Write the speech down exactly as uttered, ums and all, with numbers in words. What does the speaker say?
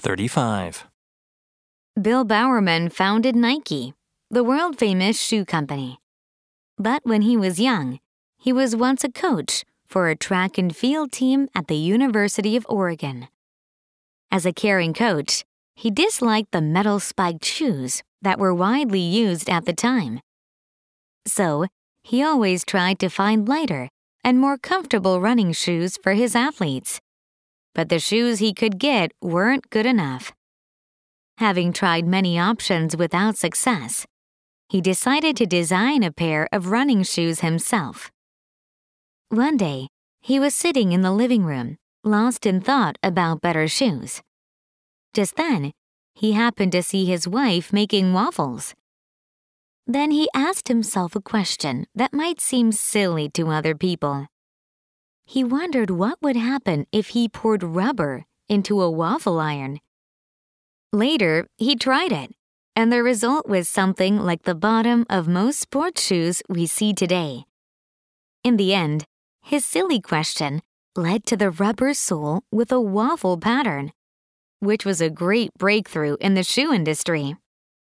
thirty-five. Bill Bowerman founded Nike, the world-famous shoe company. But when he was young, he was once a coach for a track and field team at the University of Oregon. As a caring coach, he disliked the metal-spiked shoes that were widely used at the time. So, he always tried to find lighter and more comfortable running shoes for his athletes. But the shoes he could get weren't good enough. Having tried many options without success, he decided to design a pair of running shoes himself. One day, he was sitting in the living room, lost in thought about better shoes. Just then, he happened to see his wife making waffles. Then he asked himself a question that might seem silly to other people. He wondered what would happen if he poured rubber into a waffle iron. Later, he tried it, and the result was something like the bottom of most sports shoes we see today. In the end, his silly question led to the rubber sole with a waffle pattern, which was a great breakthrough in the shoe industry.